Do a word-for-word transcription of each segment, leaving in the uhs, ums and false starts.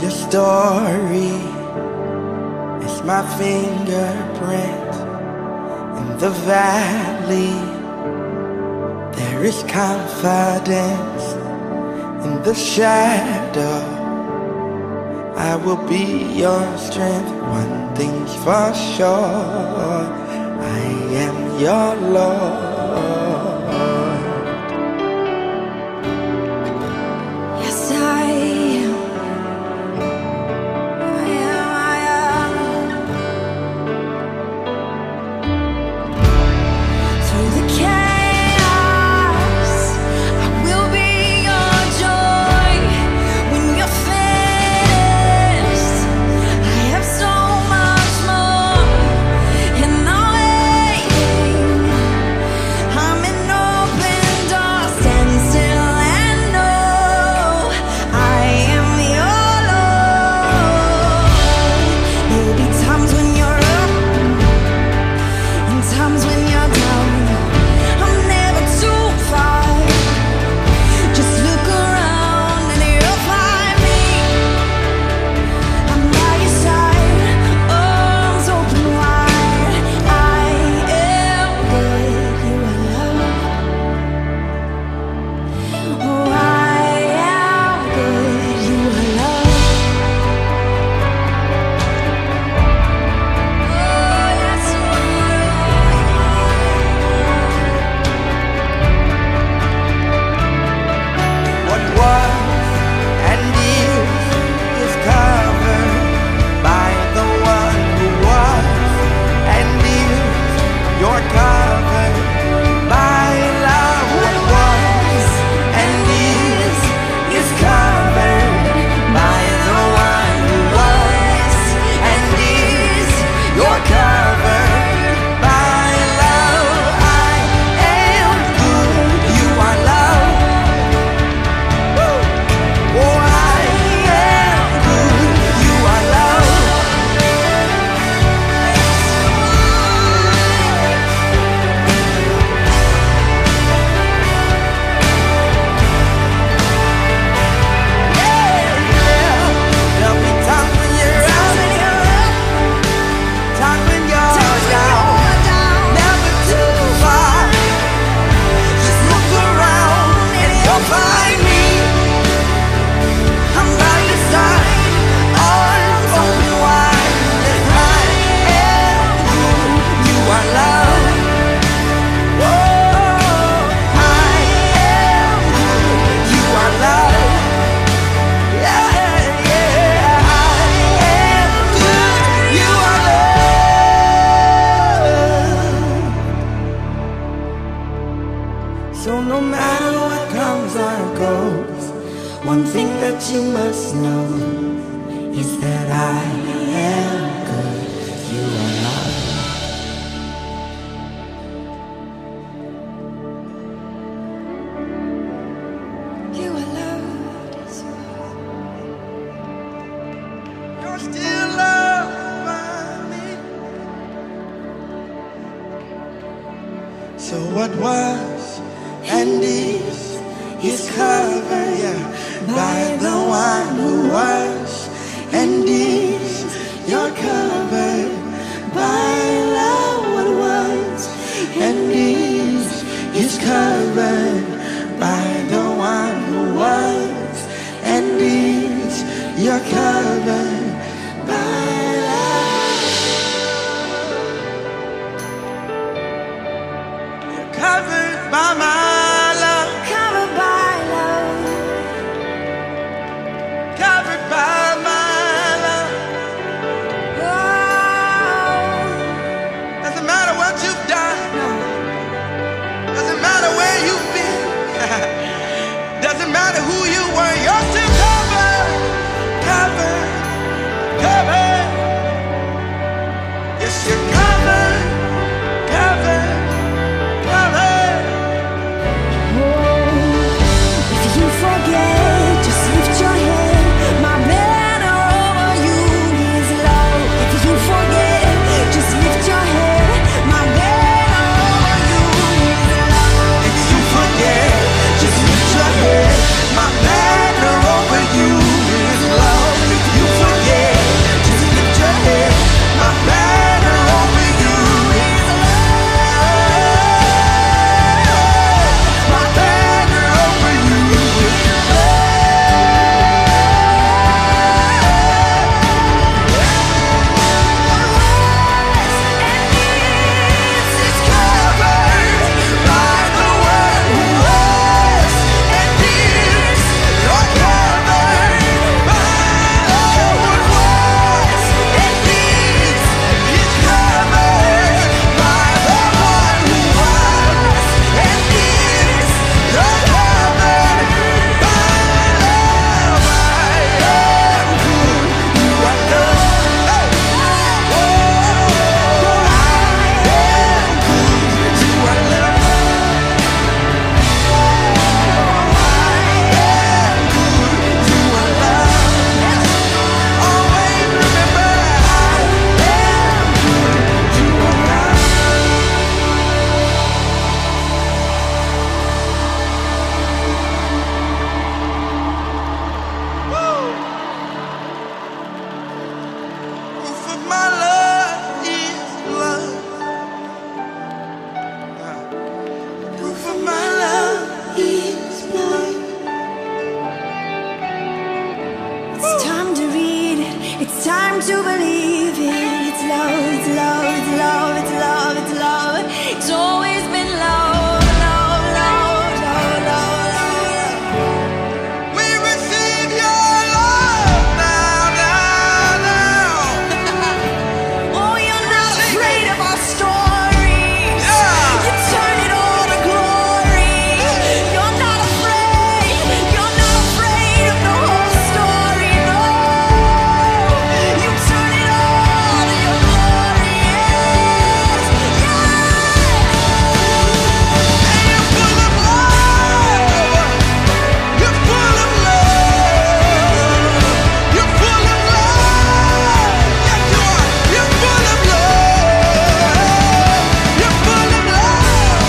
your story is my fingerprint in the valley. There is confidence in the shadow. I will be your strength. One thing's for sure, I am your Lord. So no matter what comes or goes, one thing that you must know is that I am good. You are loved. You are loved as well. You're still loved by me. So what was and is, is covered, yeah, by the one who was and is. You're covered by love. What was and is, is covered by the one who was and is. You're covered by love. You're covered by my Doesn't matter who you were, you're still covered, covered. time to believe it. It's love, it's love, it's love, it's love, it's love. It's always been love, love, love, love, love, love. We receive your love now, now, now. Oh, you're not afraid of our stories. Yeah. You turn it all to glory. You're not afraid. You're not afraid of the whole story. No. You turn it all to your glory. Yes. Yeah. And you're full of love. You're full of love. You're full of love. Yes, you are. You're full of love. You're full of love.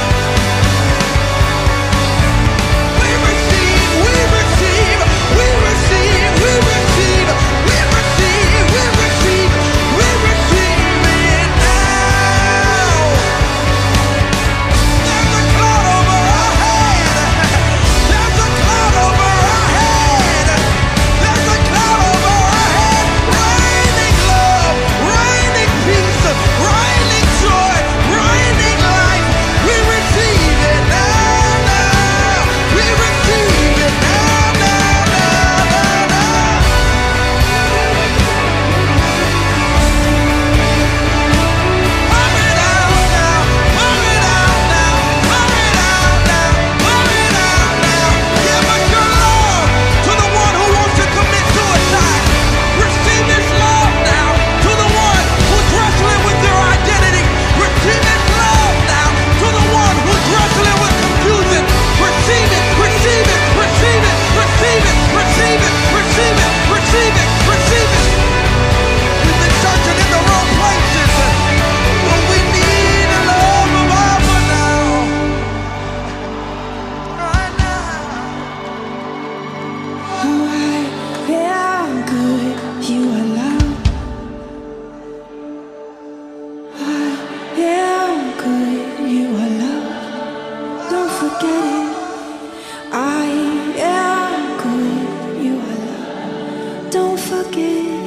We receive, we receive, we receive, we receive, we receive, we receive, we receive it now. There's a cloud over our head. There's a cloud over our head. There's a cloud over our head. Raining love, raining peace, raining joy, raining life. We receive it now, now. We receive it now, now, now, now, now. Pour it out now, pour it out now, pour it out now, pour it out now. Give us your love to the one who wants to commit suicide. Receive His love now to the one who's wrestling with their identity. Receive His love now to the one who's wrestling with confusion. Receive it, receive it, receive it, receive it, receive it, receive it, receive it, receive it. We've been searching in the wrong places, but we need the love of Abba now, right now. Oh, I am good, you are love. I am good, you are love. Don't forget it. I am good, you are love. Don't forget.